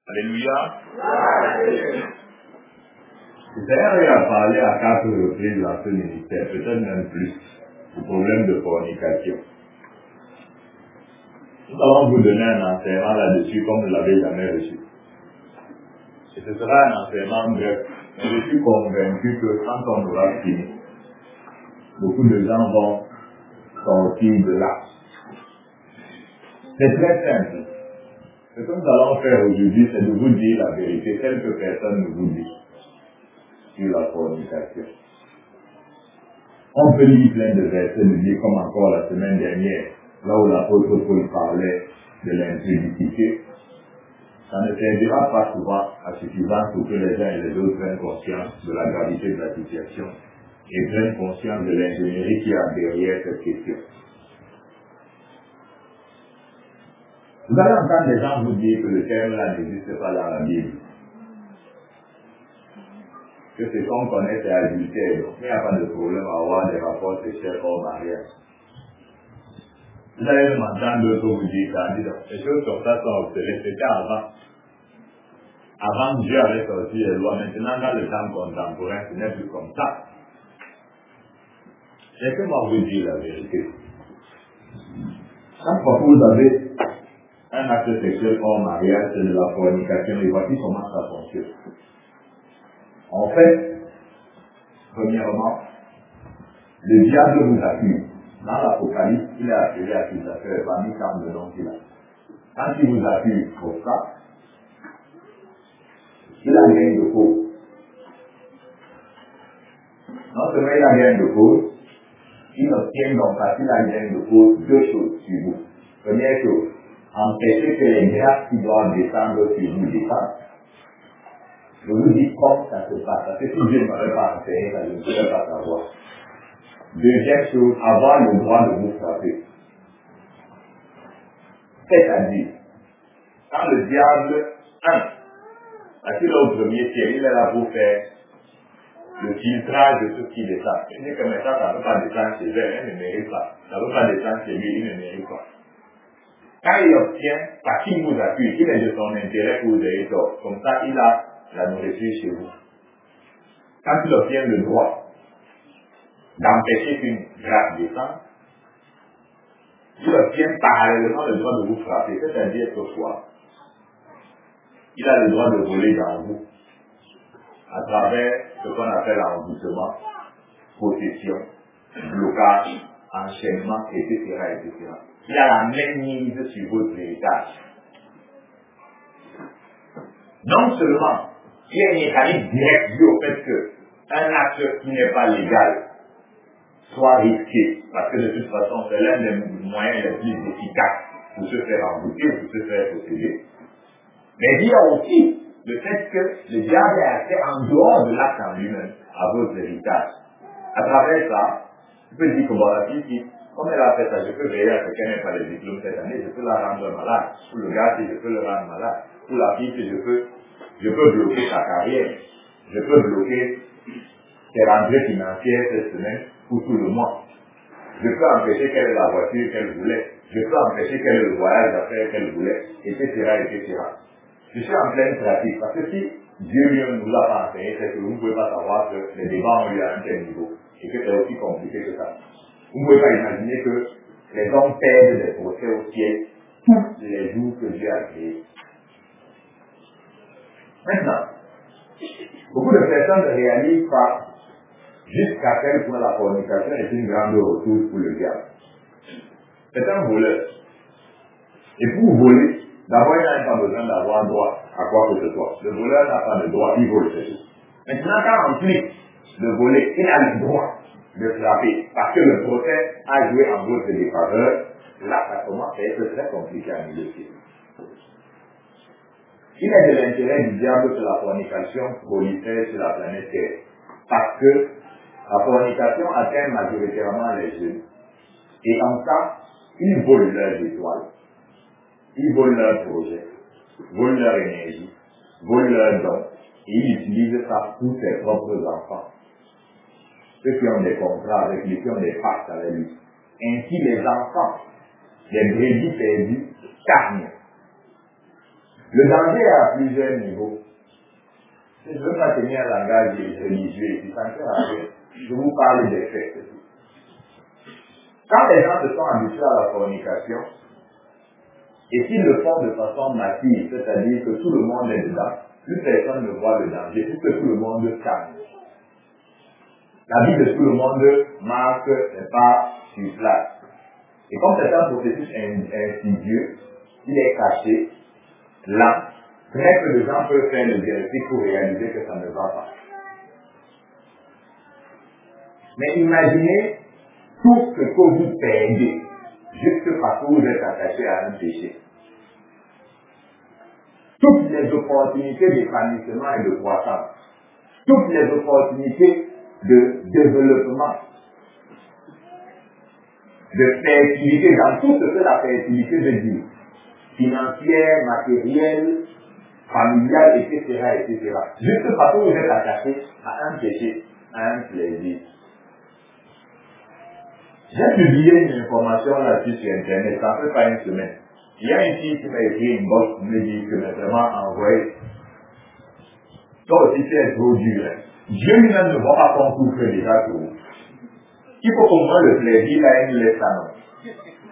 Alléluia. D'ailleurs, il a parlé à 4 reprises dans ce ministère, peut-être même plus, du problème de fornication. Nous allons vous donner un enseignement là-dessus comme vous ne l'avez jamais reçu. Et ce sera un enseignement bref. Mais je suis convaincu que quand on aura fini, beaucoup de gens vont sortir de là. C'est très simple. Ce que nous allons faire aujourd'hui, c'est de vous dire la vérité, telle que personne ne vous dit, sur la fornication. On peut lire plein de versets de dire, comme encore la semaine dernière, là où l'apôtre Paul parlait de l'impudicité. Ça ne servira pas souvent à suffisance pour que les uns et les autres prennent conscience de la gravité de la situation et prennent conscience de l'ingénierie qu'il y a derrière cette question. Vous allez entendre des gens vous dire que le terme-là n'existe pas dans la Bible. Que ce qu'on connaît, c'est adultère. Donc, il n'y a pas de problème à avoir des rapports sexuels hors mariage. Vous allez même entendre d'autres vous dire ça. Les choses comme ça sont obsolètes. C'était avant. Avant, Dieu avait sorti les lois. Maintenant, dans le temps contemporain, ce n'est plus comme ça. Laissez-moi vous dire la vérité. Chaque fois que vous avez un acte sexuel hors mariage, c'est de la fornication. Et voici comment ça fonctionne. En fait, premièrement, le diable vous accuse. Dans l'Apocalypse, il a appelé accusateur parmi tant de noms qu'il a. Quand il vous accuse pour ça, il a gain de cause. Non seulement il a gain de cause, il obtient donc parce qu'il a gain de cause deux choses sur vous. Première chose, empêcher que les grâces qui doivent descendre sur vous descendent. Je vous dis comment ça se passe. Parce que si Dieu ne m'avait pas enseigné, ça je ne pourrais pas savoir. Deuxième chose, avoir le droit de vous frapper. C'est-à-dire, quand le diable, parce qu'il est au premier ciel, il est là pour faire le filtrage de tout ce qui descend. Il dit que maintenant, ça ne peut pas descendre chez elle, elle ne mérite pas. Ça ne peut pas descendre chez lui, il ne mérite pas. Quand il obtient, parce qu'il vous accuse, il est de son intérêt que vous ayez tort. Comme ça, il a la nourriture chez vous. Quand il obtient le droit d'empêcher qu'une grâce descende, il obtient parallèlement le droit de vous frapper, c'est-à-dire que quoi? Il a le droit de voler dans vous, à travers ce qu'on appelle envoûtement, possession, blocage, enchaînement, etc., etc. Il a la même mise sur votre héritage. Non seulement, il y a une mécanique directe due au fait qu'un acte qui n'est pas légal soit risqué, parce que de toute façon, c'est l'un des moyens les plus efficaces pour se faire envoûter, pour se faire posséder. Mais il y a aussi le fait que le diable est accès en dehors de l'acte en lui-même à votre héritage. À travers ça, tu peux dire que bon, la fille, comme elle a fait ça, je peux veiller à ce qu'elle n'ait pas les diplômes cette année, je peux la rendre malade. Pour le gars, si je peux le rendre malade. Pour la fille, si je peux bloquer sa carrière. Je peux bloquer ses rentrées financières cette semaine pour tout le mois. Je peux empêcher qu'elle ait la voiture qu'elle voulait. Je peux empêcher qu'elle ait le voyage d'affaires qu'elle voulait, etc., etc. Je suis en pleine pratique, parce que si Dieu lui ne nous a pas enseigné, c'est que vous ne pouvez pas savoir que les débats ont lieu à un tel niveau, et que c'est aussi compliqué que ça. Vous ne pouvez pas imaginer que les hommes perdent des procès au ciel tous les jours que Dieu a créés. Maintenant, beaucoup de personnes ne réalisent pas jusqu'à quel point la fornication est une grande ressource pour le diable. C'est un voleur. Et pour voler, d'abord il n'a pas besoin d'avoir droit à quoi que ce soit. Le voleur n'a pas de droit, il vole, c'est tout. Maintenant, quand en plus de voler, il a le droit de frapper, parce que le procès a joué en votre défaveur, là ça commence à être très compliqué à négocier. Il est de l'intérêt du diable que la fornication prolifère sur la planète Terre. Parce que la fornication atteint majoritairement les jeunes. Et en ça, ils volent leurs étoiles, ils volent leurs projets, volent leur énergie, volent leurs dons, et ils utilisent ça pour ses propres enfants. Ceux qui ont des contrats avec lui, qui ont des pactes avec lui. Ainsi, les enfants, les brebis perdus, stagnent. Le danger est à plusieurs niveaux. Je ne veux pas tenir un langage religieux ici, ça ne sert à rien. Je vous parle des faits. Quand les gens se sont habitués à la fornication, et s'ils le font de façon massive, c'est-à-dire que tout le monde est dedans, plus personne ne voit le danger, puisque tout le monde calme. La vie de tout le monde marche n'est pas sur place. Et comme c'est un processus insidieux, il est caché, là, très peu de gens peuvent faire le diagnostic pour réaliser que ça ne va pas. Mais imaginez tout ce que vous perdez juste parce que vous êtes attaché à un péché. Toutes les opportunités d'épanouissement et de croissance, toutes les opportunités de développement, de fertilité, dans tout ce que la fertilité veut dire, financière, matérielle, familiale, etc., etc. Juste parce que vous êtes attaché à un péché, à un plaisir. J'ai publié une information là-dessus sur Internet, ça fait pas une semaine. Il y a une fille qui m'a écrit une box qui me dit que m'a vraiment envoyé. Toi aussi, c'est trop dur. Hein. Dieu lui-même ne va pas concourir déjà pour vous. Il faut qu'au moins le plaisir, là, il laisse ça non.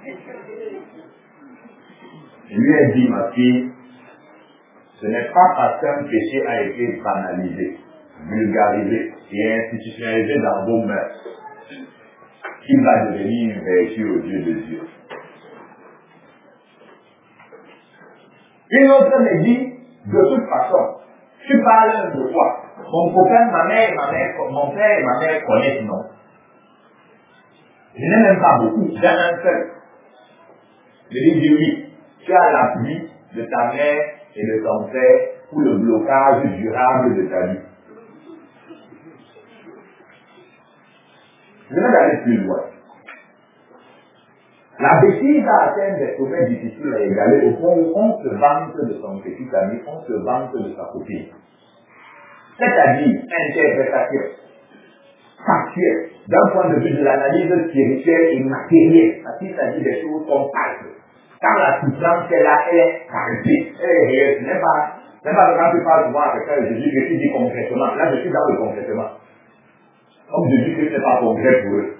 Je lui ai dit, ma fille, ce n'est pas parce qu'un péché a été banalisé, vulgarisé et institutionnalisé dans vos mœurs qu'il va devenir une vertu aux yeux de Dieu. Une autre me dit, de toute façon, tu parles de quoi? Mon copain, mon père et ma mère connaissent, non? Je n'ai même pas beaucoup, j'ai un seul. Je lui dis oui, tu as l'appui de ta mère et de ton père pour le blocage durable de ta vie. Je vais aller plus loin. La bêtise a atteint des sommets difficiles à égaler au point où on se vante de son petit ami, on se vante de sa copine. C'est-à-dire interprétation factuelle d'un point de vue de l'analyse spirituelle et matérielle, parce qu'il s'agit des choses qu'on parle. Quand la souffrance est là, elle est carrée, elle est réelle. Ce n'est pas quand tu parles souvent avec ça, Jésus que tu dis concrètement. Là, je suis dans le concrètement. Comme Jésus que ce n'est pas concret pour eux.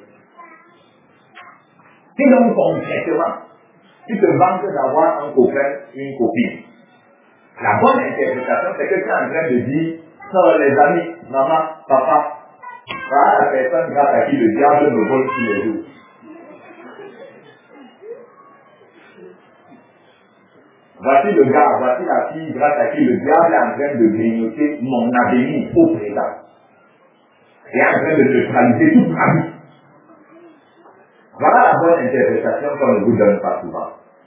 Si donc concrètement, tu te vantes d'avoir un copain, une copine. La bonne interprétation, c'est que tu es en train de dire, les amis, maman, papa, voilà la personne grâce à qui le diable me vole tous les jours. Voici le gars, voici la fille grâce à qui le diable est en train de grignoter mon avenir au présent. Il est en train de neutraliser toute ma vie. Voilà la bonne interprétation qu'on ne vous donne pas souvent.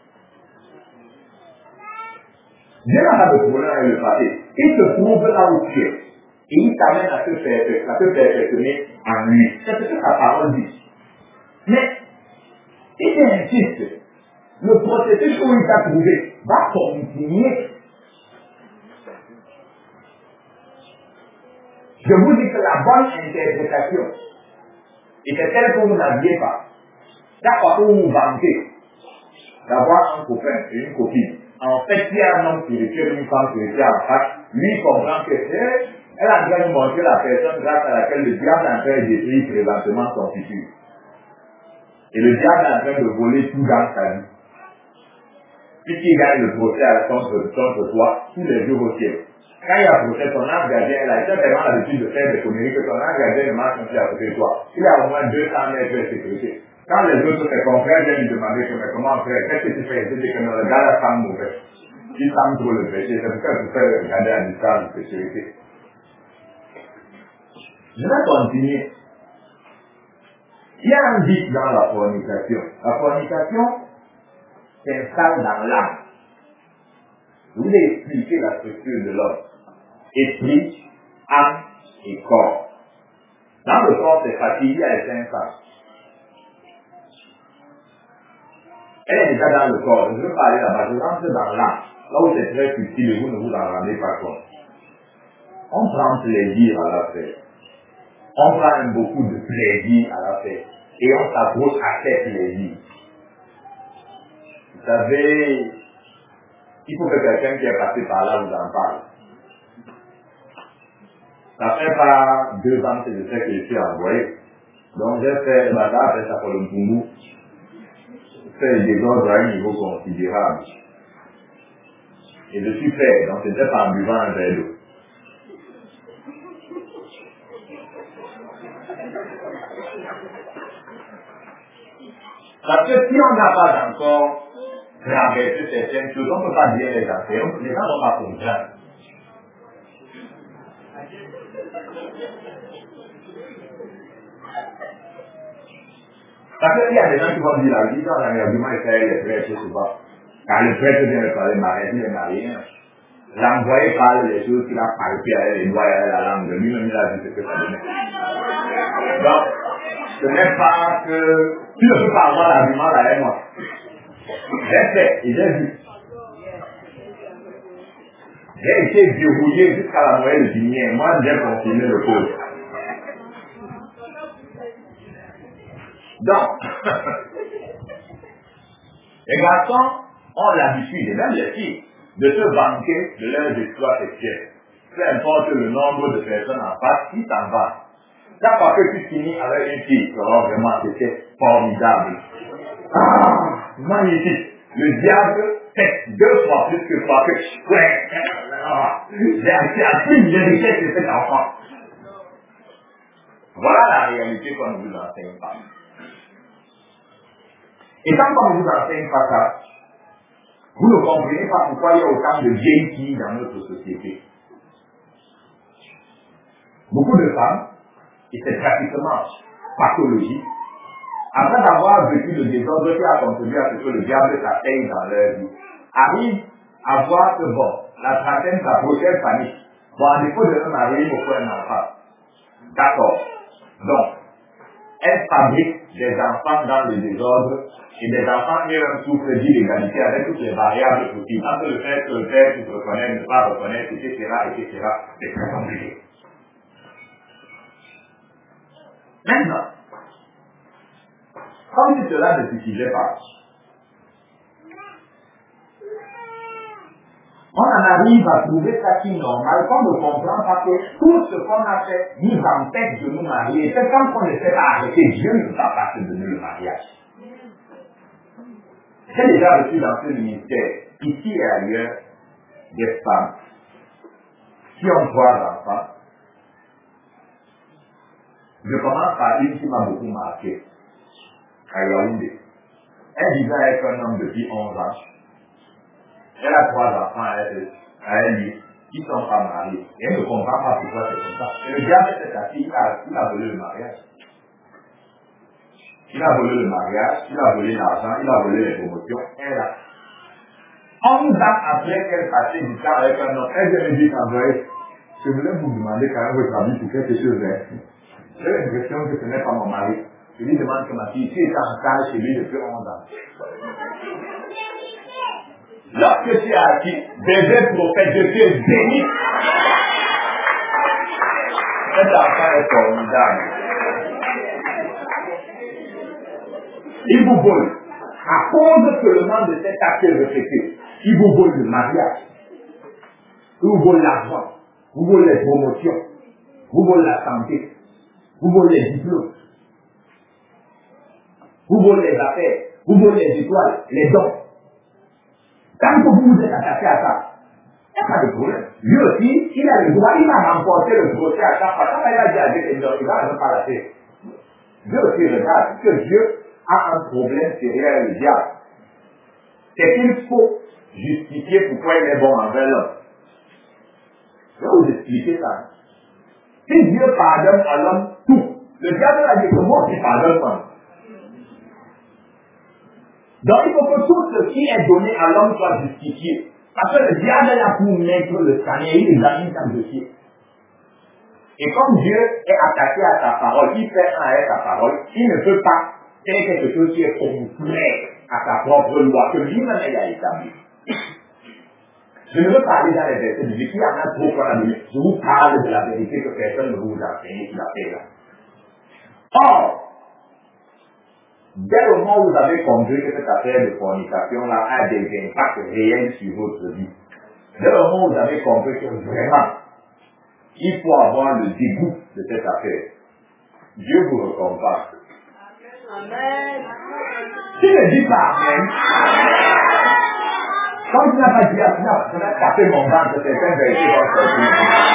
Dieu n'a pas de problème avec le passé. Il se trouve là où tu es. Et il t'amène à te perfectionner en lui. C'est ce que sa parole dit. Mais, il insiste. Le processus où il t'a trouvé va continuer. Je vous dis que la bonne interprétation était celle que vous n'aviez pas. Chaque fois que vous vous vantez d'avoir un copain et une copine, en fait, il y a un homme spirituel, une femme spirituelle en face, lui il comprend que elle a bien montré la personne grâce à laquelle le diable est en train de détruire présentement son futur. Et le diable est en train de voler tout dans sa vie. Puisqu'il gagne le procès contre toi tous les jours au ciel. Quand il y a un procès, ton ange gardien, elle a tellement l'habitude de faire des conneries que ton ange gardien marche comme si à côté de toi. Il a au moins 200 mètres de sécurité. Quand les autres, ses confrères viennent lui demander mais comment faire, qu'est-ce que tu fais? Il dit que le gars là semble mauvais. Il semble trop le péché, c'est pourquoi tu fais regarder à distance de sécurité. Je vais continuer. Il y a un vice dans la fornication. La fornication s'installe dans l'âme. Je vous ai expliqué la structure de l'homme. Esprit, âme et corps. Dans le corps, c'est fatigué, il y a les 5 sens. Elle est déjà dans le corps. Je veux parler là-bas. Je rentre dans l'âme. Là où c'est très subtil et vous ne vous en rendez pas compte. On prend plaisir à la faire. On prend beaucoup de plaisir à la faire. Et on s'approche à ces plaisirs. Vous savez, Il faut que quelqu'un qui est passé par là vous en parle. Ça fait pas 2 ans que je sais que je suis envoyé. Donc j'ai fait le matin, après ça pour le Mpumbu. Fait des ordres à un niveau considérable. Et je suis fait, donc c'était pas en buvant un verre d'eau. Parce que si on n'a pas encore traversé certaines choses, on ne peut pas bien les affaires, les gens vont pas comprendre. Parce qu'il y a des gens qui vont dire la vie, dans l'argument est fait les prêtres souvent. Quand le prêtre vient de parler mariage, il n'est marié. L'envoyé parle des choses qu'il a palpées avec les doigts et avec la langue. Lui-même, il a dit ce que ça donnait. Donc, ce n'est pas que tu ne peux pas avoir l'argument là avec moi. J'ai fait et j'ai vu. J'ai été verrouillé jusqu'à la moyenne du mien. Moi, j'ai confirmé le code. Donc, les garçons ont l'habitude, et même les filles, de se vanter de leurs exploits sexuels. Peu importe le nombre de personnes en face, qui s'en va. Chaque fois que tu finis avec une fille, alors vraiment c'était formidable. Ah, magnifique. Le diable fait 2 fois plus que toi que ouais. J'ai appris une vérité de cet enfant. Voilà la réalité qu'on ne vous enseigne pas. Et tant qu'on ne vous enseigne pas ça, vous ne comprenez pas pourquoi il y a autant de vieilles filles dans notre société. Beaucoup de femmes, et c'est pratiquement pathologique, après d'avoir vécu le désordre qui a contribué à ce que le diable s'atteigne dans leur vie, arrivent à voir que bon, la trentaine s'approchait panique. Bon, à défaut de un mari, il faut un enfant. D'accord. Donc, elles fabriquent des enfants dans le désordre et des enfants qui ont souffrent d'illégalité avec toutes les variables possibles. Entre le fait que le père se reconnaît, ne pas reconnaître, etc., c'est très compliqué. Maintenant, comme si cela ne suffisait pas, on en arrive à trouver ça qui est normal, qu'on ne comprend pas que tout ce qu'on a fait nous empêche de nous marier. C'est quand on ne fait pas arrêter, Dieu ne va pas se donner le mariage. J'ai déjà reçu dans ce ministère, ici et ailleurs, des femmes qui ont 3 enfants. Je commence par une qui m'a beaucoup marqué, à Yaoundé. Elle vivait avec un homme depuis 11 ans. Elle a 3 enfants à elle, qui ne sont pas mariés. Et elle ne comprend pas pourquoi c'est comme ça. Et le diable s'est assis, il a volé le mariage. Il a volé le mariage, il a volé l'argent, il a volé les promotions. Elle a. 11 ans après qu'elle passait du temps avec un homme, elle vient me dire qu'en vrai, je voulais vous demander quand même votre avis pour quelque chose. J'ai l'impression que ce n'est pas mon mari. Je lui demande que ma fille, tu es en salle chez lui depuis 11 ans. Lorsque tu es assis, bébé prophète, je suis béni. Cet enfant est formidable. Il vous vole. À cause seulement de cet acte répété, il vous vole le mariage. Il vous vole l'argent. Vous vole les promotions. Vous vole la santé. Vous vole les diplômes. Vous vole les affaires. Vous vole les étoiles, les dons. Tant que vous vous êtes attaché à ça, il n'y a pas de problème. Lui aussi, il a le droit, il a remporté le procès à chaque fois. Quand il a dit à Dieu, il ne va même pas la faire. Dieu aussi regarde que Dieu a un problème derrière le diable. C'est qu'il faut justifier pourquoi il est bon envers l'homme. Je vais vous expliquer ça. Si Dieu pardonne à l'homme tout, le diable a dit que moi je pardonne pas. Donc il faut que tout ce qui est donné à l'homme soit justifié. Parce que le diable est là pour mettre le scanner, il examine comme dossier. Et comme Dieu est attaché à sa parole, il fait un avec sa parole, il ne peut pas faire quelque chose qui est contraire à sa propre loi, que lui-même a établi. Je ne veux pas aller dans les versets bibliques, il y en a trop qu'on a donné. Je vous parle de la vérité que personne ne vous enseigne sur la paix là. Or, Dès le moment où vous avez compris que cette affaire de fornication-là a des impacts réels sur votre vie, dès le moment où vous avez compris que vraiment, il faut avoir le dégoût de cette affaire, Dieu vous récompense. Amen. Tu ne dis pas Amen. Comme tu n'as pas dit Amen, tu vas taper mon ventre, certaines vérités vont sortir.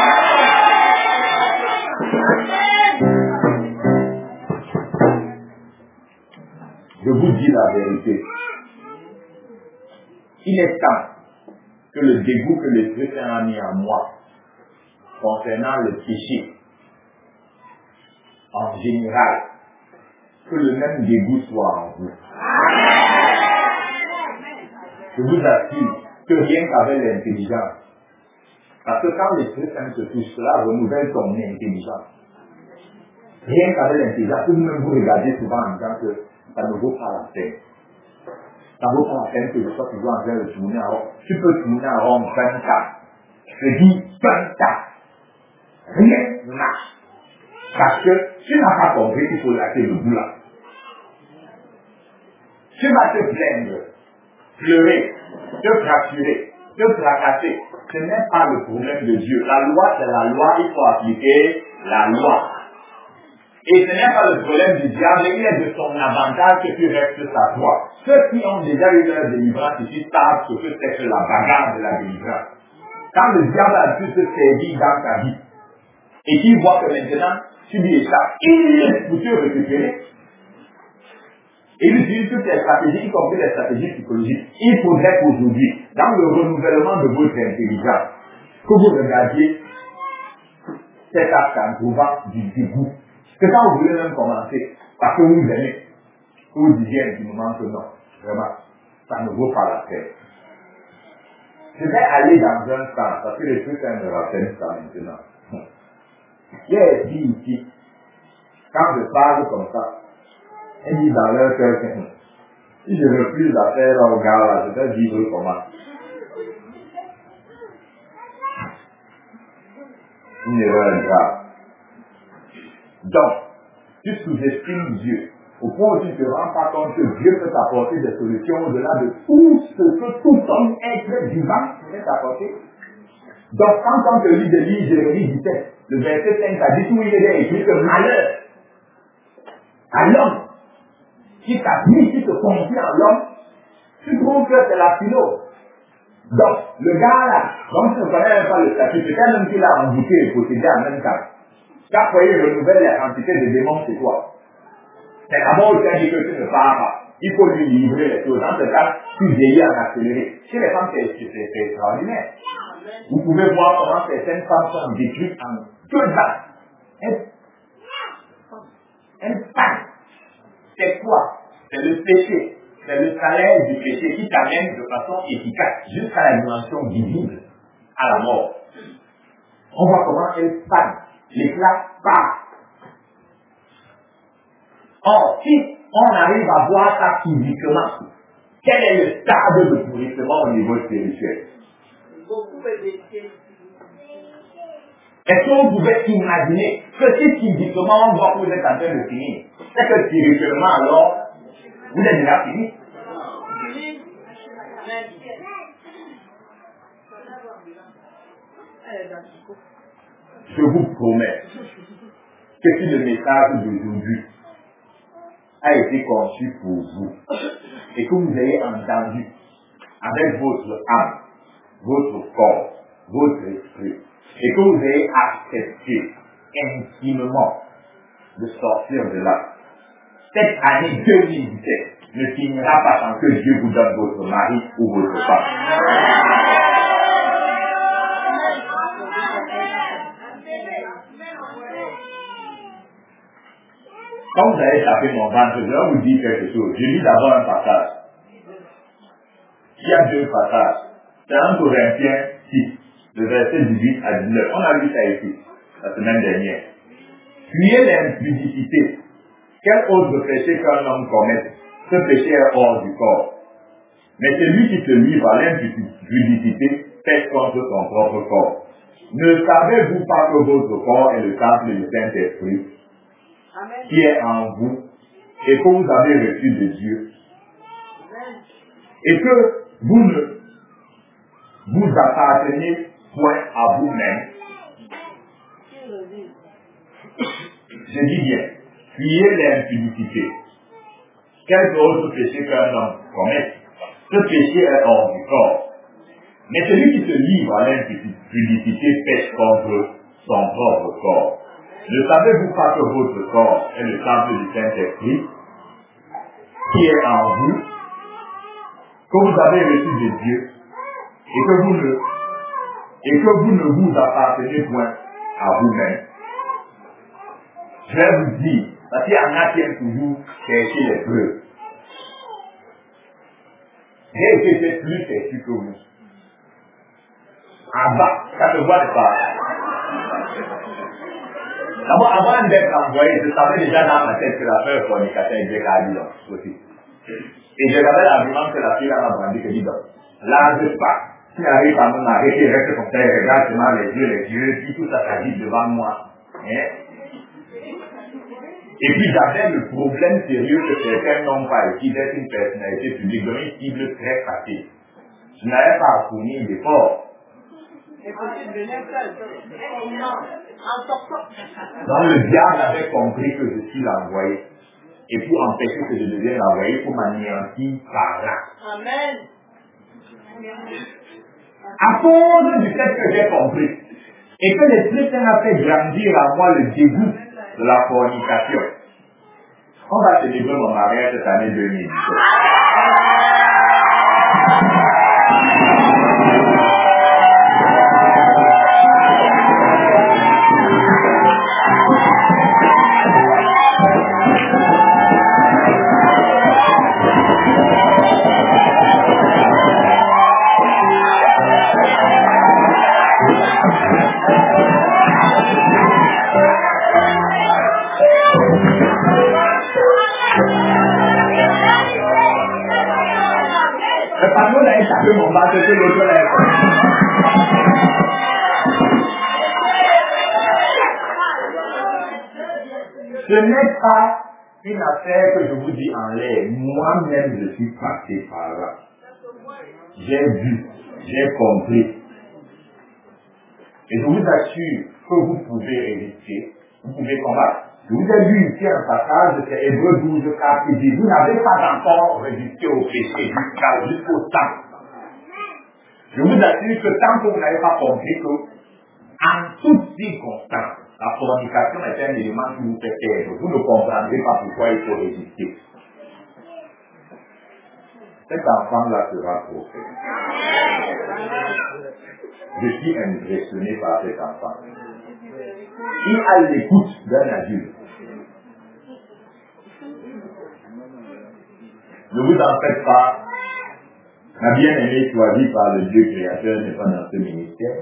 Je vous dis la vérité. Il est temps que le dégoût que l'Esprit Saint a mis en moi concernant le péché en général, que le même dégoût soit en vous. Je vous assure que rien qu'avec l'intelligence, parce que quand l'Esprit Saint se touche, cela renouvelle ton intelligence. Rien qu'avec l'intelligence, vous-même vous regardez souvent en disant que ça ne vaut pas la peine. Ça ne vaut pas la peine que je sois toujours en train de tourner en rond. Tu peux tourner en rond 24. Je dis 24. Rien ne marche. Parce que tu n'as pas compris qu'il faut lâcher le bout là. Tu vas te plaindre, pleurer, te fracturer, te fracasser. Ce n'est pas le problème de Dieu. La loi, c'est la loi, il faut appliquer la loi. Et ce n'est pas le problème du diable, il est de son avantage que tu restes sa foi. Ceux qui ont déjà eu leur délivrance ici savent ce que c'est que la bagarre de la délivrance. Quand le diable a pu se servir dans ta vie, et qu'il voit que maintenant, tu lui échappes, il est pour te récupérer. Et il utilise toutes les stratégies, y compris les stratégies psychologiques. Il faudrait qu'aujourd'hui, dans le renouvellement de votre intelligence, que vous regardiez cet acte en trouvant du dégoût. Que quand vous voulez même commencer, parce que vous aimez, vous disiez un petit moment que non, vraiment, ça ne vaut pas la peine. Je vais aller dans un sens, parce que les trucs me rappellent ça maintenant. Il y a des filles ici, quand je parle comme ça, elles disent dans leur cœur que si je refuse à faire au gars là, je vais vivre comment? Une erreur grave. Donc, tu sous-estimes Dieu, au point où tu ne te rends pas compte que Dieu peut t'apporter des solutions au-delà de tout ce que tout homme être vivant pourrait t'apporter. Donc, quand on te lit de lire Jérémie 17, le verset 5 a dit où il est écrit que malheur à l'homme qui t'appuie, qui te confie en l'homme, tu trouves que c'est la philo. Donc, le gars là, donc tu ne connais même pas le statut, peut-être même qu'il a embouté et possédé en même temps. Chaque fois, il renouvelle les quantités de démons chez toi. C'est d'abord où tu as dit que tu ne pars pas. Il faut lui livrer les choses. Dans ce cas, tu vieillis en accéléré. Chez les femmes, c'est extraordinaire. Vous pouvez voir comment certaines femmes sont détruites en 2 ans. Elles passent. C'est quoi? C'est le péché. C'est le salaire du péché qui t'amène de façon efficace jusqu'à la dimension visible à la mort. On voit comment elles passent. L'éclat part. Or, si on arrive à voir ça physiquement, quel est le stade de pourrissement au niveau spirituel? Est-ce que vous pouvez imaginer que si physiquement on voit que vous êtes en train de finir, c'est que spirituellement alors, vous êtes déjà fini? Je vous promets que si le message d'aujourd'hui a été conçu pour vous et que vous ayez entendu avec votre âme, votre corps, votre esprit et que vous ayez accepté intimement de sortir de là, cette année 2017 ne finira pas tant que Dieu vous donne votre mari ou votre femme. Quand vous allez taper mon ventre, je vais vous dire quelque chose. Je lis d'abord un passage. Il y a 2 passages. C'est 1 Corinthiens 6, le verset 18 à 19. On a lu ça ici, la semaine dernière. Fuyez l'impudicité. Quel autre péché qu'un homme commette? Ce péché est hors du corps. Mais celui qui se livre à l'impudicité pèche contre son propre corps. Ne savez-vous pas que votre corps est le temple du Saint-Esprit qui est en vous et que vous avez reçu de Dieu, et que vous ne vous appartenez point à vous-même. Je dis bien, fuyez l'impudicité. Quel autre péché qu'un homme commet, ce péché est hors du corps. Mais celui qui se livre à l'impudicité pêche contre son propre corps. Ne savez-vous pas que votre corps est le temple du Saint-Esprit qui est en vous, que vous avez reçu de Dieu, et que vous ne vous appartenez point à vous-même? Je vais vous dire, parce qu'il y en a qui aiment toujours chercher les preuves. J'ai été plus têtu que vous. En bas, ça se voit pas. D'abord, avant d'être envoyé, je savais déjà dans ma tête que la peur fornication était carrée donc aussi. Et je regardais l'argument que la fille a brandi, que dit donc, large pas. Si arrive à me m'arrêter, reste comme ça, regarde seulement les yeux, puis tout ça s'agit devant moi. Hein? Et puis j'avais le problème sérieux que certains n'ont pas ici d'être une personnalité publique, donc une cible très facile. Je n'avais pas à fournir d'efforts. Donc le diable avait compris que je suis l'envoyé. Et pour empêcher que je devienne l'envoyé, il faut m'anéantir par là. Amen. À cause du fait que j'ai compris, et que l'Esprit Saint a fait grandir en moi le dégoût de la fornication, on va célébrer mon mariage cette année 2017. Le panneau n'a échappé mon bas, c'est que l'autre l'a Ce n'est pas une affaire que je vous dis en l'air. Moi-même, je suis passé par là. J'ai vu, j'ai compris. Et je vous assure que vous pouvez résister, vous pouvez combattre. Je vous ai lu ici un passage, c'est Hébreux 12, 4, qui dit, vous n'avez pas encore résisté au péché jusqu'au temps. Je vous assure que tant que vous n'avez pas compris que, en toutes circonstances, la fornication est un élément qui vous fait perdre, vous ne comprendrez pas pourquoi il faut résister. Cet enfant-là sera prophète. Je suis impressionné par cet enfant. Il a l'écoute d'un adulte. Ne vous en faites pas. Ma bien-aimée choisie par le Dieu créateur n'est pas dans ce ministère.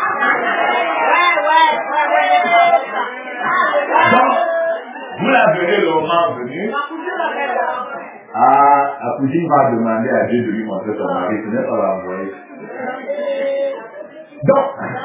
Donc, vous la verrez le moment venu. Ah, la cousine va demander à Dieu de lui montrer son mari, ce n'est pas l'envoyer. Donc,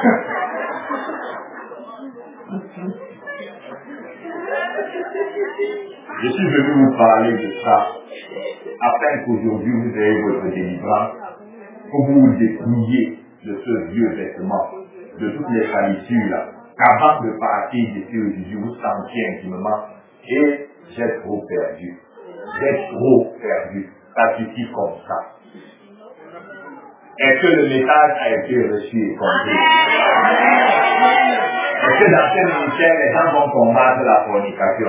je suis venu vous parler de ça, afin qu'aujourd'hui vous ayez votre délivrance, que vous vous dépouilliez de ce vieux vêtement, de toutes les salissures là, qu'avant de partir d'ici aujourd'hui, vous sentiez intimement, et j'ai trop perdu. J'ai trop perdu. Ça suffit comme ça. Est-ce que le message a été reçu et compris? Est-ce que dans ce ministère, les gens vont combattre la fornication?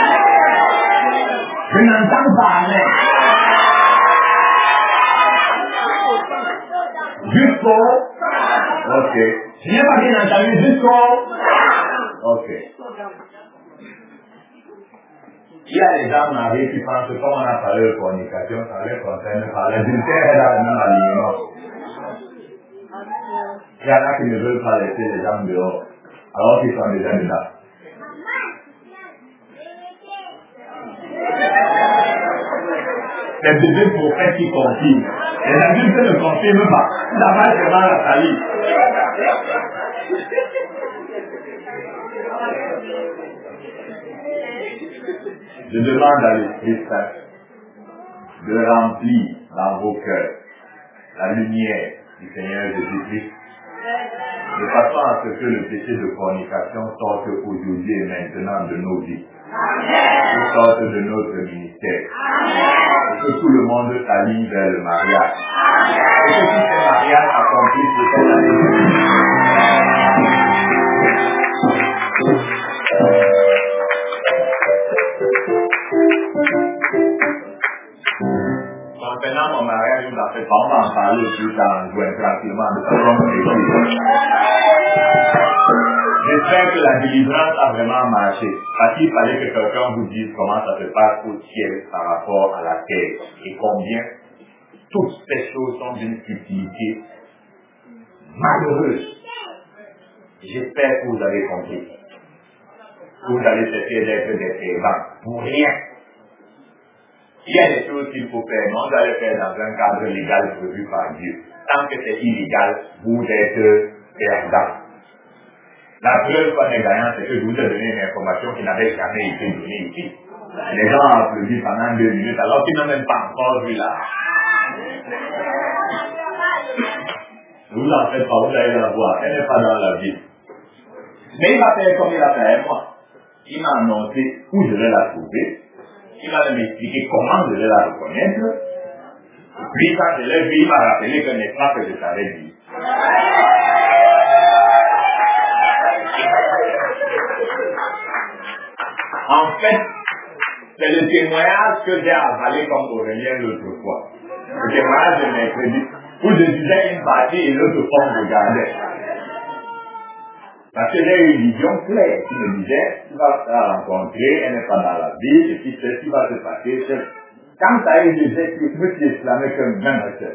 Je n'entends pas amen. Jusqu'au? Ok. Je n'ai pas bien entendu jusqu'au? Ok. Il y a les gens mariés qui pensent que comme on a parlé de fornication, ça les concerne pas. L'adultère est dans le même alignement. Il y en a qui ne veulent pas laisser les gens dehors, alors qu'ils sont déjà dedans. C'est des prophètes qui confirment. Les adultes ne confirment pas. Ça va seulement la salive. Je demande à l'Esprit Saint de remplir dans vos cœurs la lumière du Seigneur Jésus-Christ, de façon à ce que le péché de fornication sorte aujourd'hui et maintenant de nos vies, et sorte de notre ministère, et que tout le monde s'aligne vers le mariage, et que tous ces mariages accomplissent cette année. Concernant mon mariage, je ne fait pas, on va en parler plus tard, tranquillement, de façon précise. J'espère que la délivrance a vraiment marché. Parce qu'il fallait que quelqu'un vous dise comment ça se passe au ciel par rapport à la terre. Et combien toutes ces choses sont d'une subtilité malheureuse. J'espère que vous avez compris. Que vous allez cesser d'être des servants pour rien. Il y a des choses qu'il faut faire, mais on doit les faire dans un cadre légal prévu par Dieu. Tant que c'est illégal, vous êtes perdant. La preuve qu'on est gagnant, c'est que je vous ai donné une information qui n'avait jamais été donnée ici. Les gens ont applaudi pendant 2 minutes alors qu'ils n'ont même pas encore vu là. Ne vous en faites pas, vous allez la voir. Elle n'est pas dans la vie. Mais il va faire comme il a fait avec moi. Il m'a annoncé où je vais la trouver. Il va m'expliquer comment je vais la reconnaître. Et puis quand je l'ai vu, il m'a rappelé que n'est pas que je t'avais dit. En fait, c'est le témoignage que j'ai avalé comme Aurélien l'autre fois. Le témoignage de mercredi, où je disais une partie et l'autre fois on regardait. Parce que j'ai eu une vision claire qui me disait, tu vas la rencontrer, elle n'est pas dans la vie, et puis ce qui va se passer, c'est quand tu as eu des esprits, je me suis exclamé comme même sœur.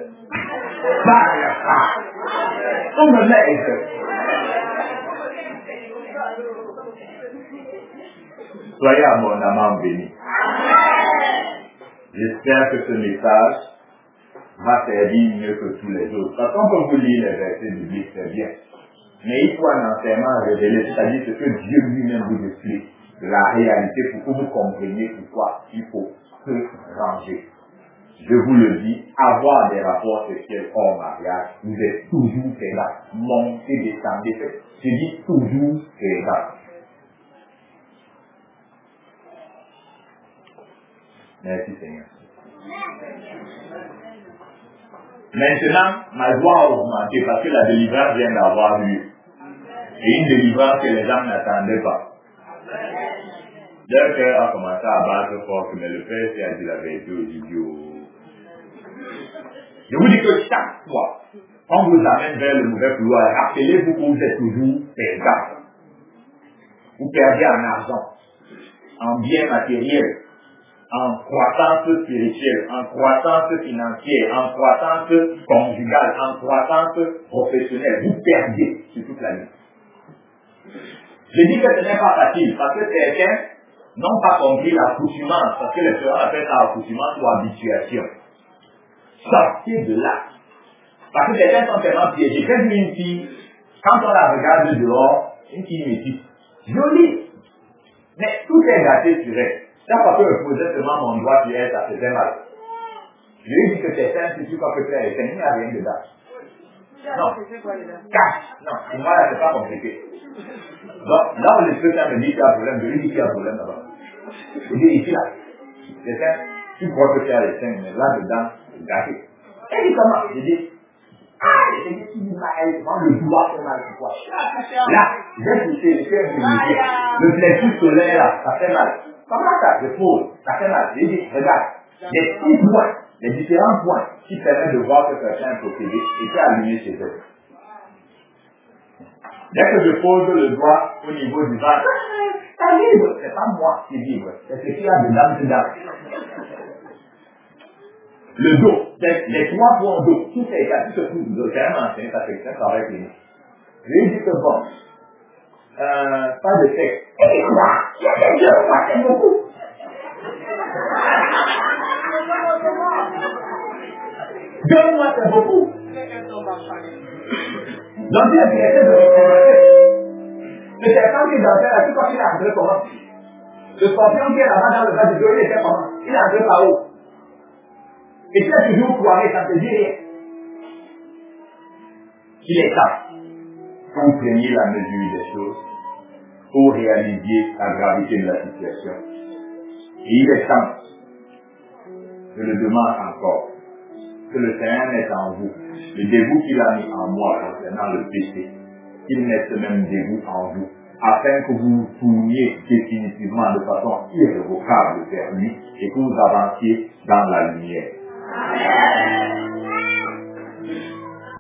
On me met. Soyez abondamment bénis. J'espère que ce message va servir mieux que tous les autres. Parce qu'on peut vous lire les versets bibliques, c'est bien. Mais il faut un enseignement révélé, c'est-à-dire ce que Dieu lui-même vous explique de la réalité pour que vous compreniez pourquoi il faut se ranger. Je vous le dis, avoir des rapports sexuels hors mariage, vous êtes toujours perdant. Montez, descendez, je dis toujours perdant. Merci Seigneur. Maintenant, ma joie a augmenté parce que la délivrance vient d'avoir lieu. Et une délivrance que les gens n'attendaient pas. Leur cœur a commencé à battre fort, mais le Père s'est dit la vérité aux idiots. Je vous dis que chaque fois, on vous amène vers le mauvais couloir, rappelez-vous que vous êtes toujours perdant. Vous perdez en argent, en biens matériels, en croissance spirituelle, en croissance financière, en croissance conjugale, en croissance professionnelle. Vous perdez sur toute la vie. Je dis que ce n'est pas facile, parce que certains n'ont pas compris l'accoutumance, parce que les sœurs appellent ça accoutumance ou habituation. Sortez de là. Parce que certains sont tellement piégés. J'ai vu une fille, quand on la regarde dehors, une fille métisse, jolie, mais tout est gâté sur elle. Chaque fois que je posais seulement mon doigt sur elle, ça faisait mal. Je lui ai dit que c'est simple, si tu crois que tu es il n'y a rien dedans. Non. Cache. Non, pour moi, là, c'est pas compliqué. Donc, là où l'esprit saint me dit qu'il y a un problème, je lui dis qu'il y a un problème là-bas. Je dis ici, là. C'est simple. Tu crois que tu as les seins, mais là-dedans, c'est gâté. Elle dit comment? Je dis, j'ai dit, tu dis mal, le doigt fait mal, pourquoi? Là, j'ai poussé, le cœur de le plexus solaire, là, ça fait mal. Comment ça? Je pose, ça fait mal. Je dis, regarde, les petits points, les différents points qui permettent de voir que quelqu'un est possédé étaient allumés chez eux. Dès que je pose le doigt au niveau du ventre, ça vibre. C'est pas moi qui vibre, c'est ce qu'il y a dedans. Le dos, les 3 points d'eau, tout est égal, tout se trouve d'eau. C'est un ancien, ça fait que ça travaille clinique. Je lui ai dit que bon, pas de sexe. Et quoi? Il y a des deux fois, c'est beaucoup. Deux mois, c'est beaucoup. Donc, il a essayé de recommencer. Mais c'est quand il est dans la tout quand il a fait comment? Le scorpion qui est là-bas dans le bas du dos, il était comment? Il est entré par où? Et tu as toujours croiré, ça ne te dit rien. Il est temps que vous preniez la mesure des choses pour réaliser la gravité de la situation. Et il est temps, je le demande encore, que le Seigneur mette en vous le dégoût qu'il a mis en moi concernant le péché, qu'il mette ce même dégoût en vous, afin que vous vous tourniez définitivement de façon irrévocable vers lui et que vous avanciez dans la lumière.